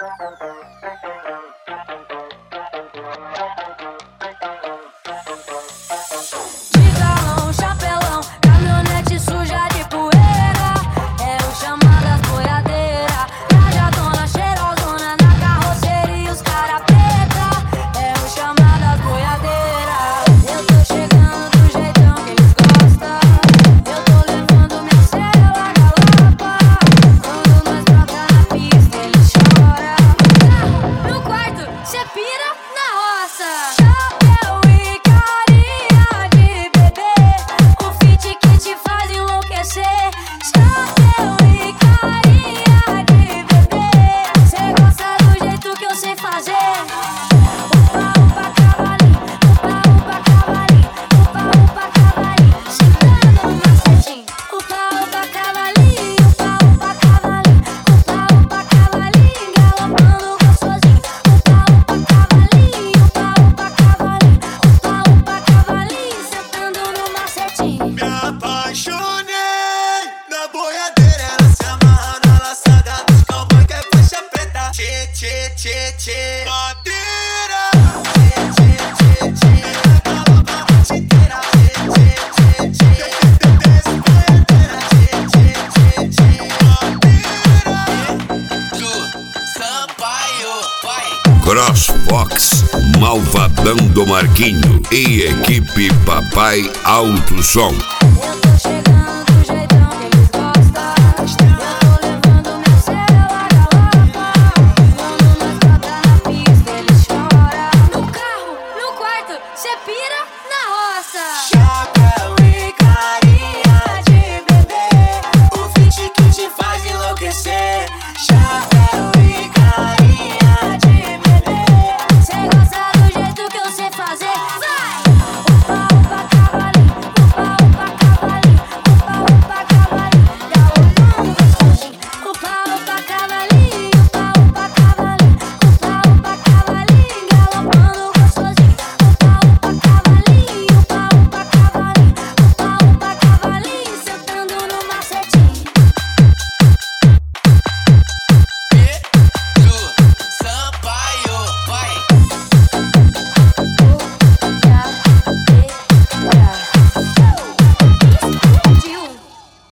Galão, chapelão, caminhonete suja de poeira. É o chamado das boiadeiras. Trajadona, cheirosona na carroceria e os cara preta. É o chamado das boiadeiras. Eu tô chegando do jeitão que eles gostam. Eu tô levando minha cela na galopa. Quando nós troca na pista eles choram. No quarto, cê pira na roça. Chapéu e carinha de bebê, o fit que te faz enlouquecer. Chapéu e carinha de bebê, cê gosta do jeito que eu sei fazer. Upa, upa, cavalinho, upa, upa, cavalinho, upa, upa, cavalinho, chegando no macetinho. Upa, upa, cavalinho, upa, upa, cavalinho, upa, upa, cavalinho, galopando gostosinho. Upa, upa, cavalinho, upa, upa, cavalinho, upa, upa, cavalinho, sentando no macetinho. Me apaixonei na boiadeira, ela se amarra na laçada dos cowboy que é faixa preta. Tchê, tchê, tchê, tchê, madeira. Tchê, tchê, tchê, tchê, galopa a noite inteira. Tchê, tchê, tchê, tchê, desce boiadeira. Tchê, tchê, tchê, tchê, madeira. Ju, Sampaio, vai. CrossFox, Malvadão do Marquinho e equipe Papai Alto Som.